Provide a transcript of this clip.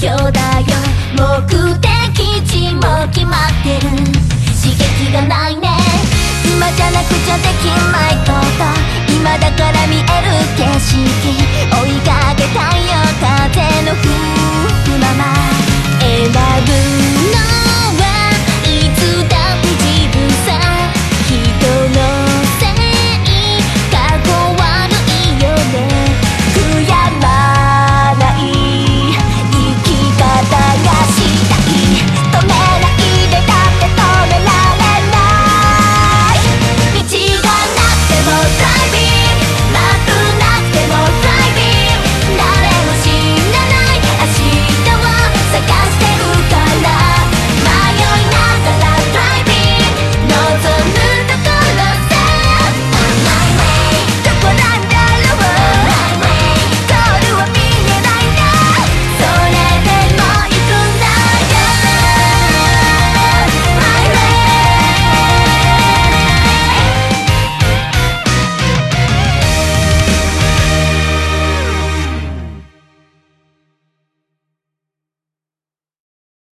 標だよ。目的地も決まってる。刺激がないね。今じゃなくちゃできないこと、今だから見